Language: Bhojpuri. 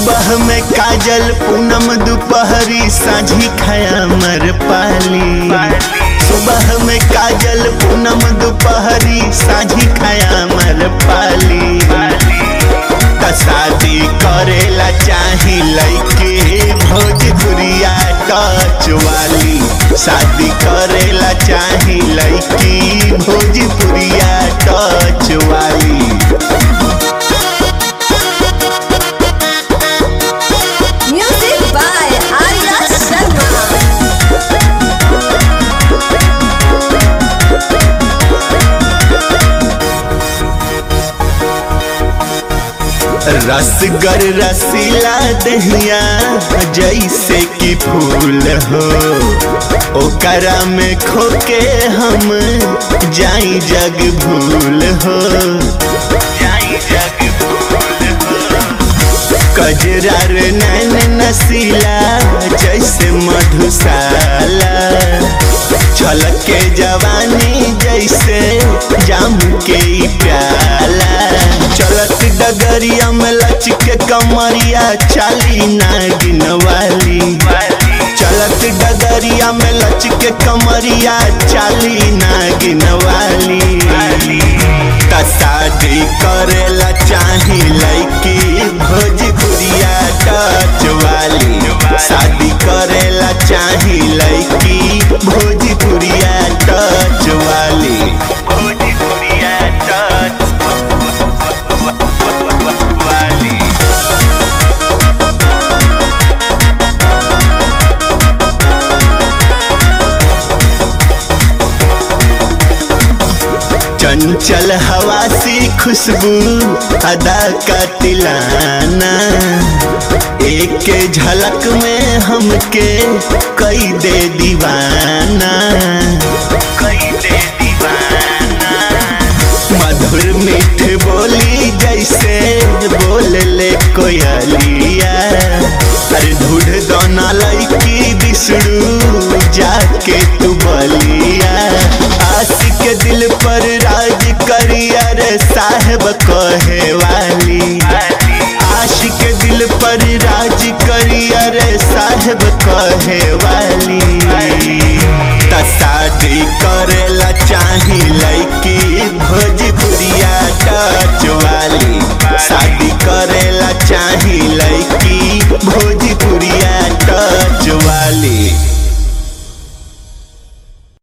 सुबह में काजल पूनम दोपहरी साझी खाया मर पाली। सुबह में काजल पूनम दोपहरी साझी खाया मर पाली। शादी करेला चाही लइके भोजपुरिया टच वाली। शादी करेला चाही लइकी भोजपुरिया टच वाली। Music by Arya Sharma. रसगर रसीला दहिया जैसे कि फूल हो। ओकरा में खोके हम जाई जग भूल हो। कजरार नैन नसीला जैसे मधुशाला। छलके जवानी जैसे जाम के प्याला। चलत डगरिया में लचके कमरिया चाली नागिन वाली। चलत डगरिया में लचके कमरिया चाली नागिन वाली। शादी करेला चाही लइकी भोजपुरिया टच वाली। शादी करेला चाही लइकी भोजपुरिया टच वाली। भोजपुरिया टच वाली। चंचल हवा सी खुशबू अदा का तिलाना। एक झलक में हमके कई दे दीवाना। मधुर मीठ बोली जैसे बोल ले कोयलिया। अरे ढूढ़ दोना लइकी बिसरू जाके तू बलिया। आशिक के दिल पर राज करिया रे साहब कहे वाली। आशिक के दिल पर राज करिया रे साहब कहे वाली। शादी करेला चाही लइकी भोजपुरिया टच वाली। शादी करेला चाही लइकी भोजपुरिया टच वाली।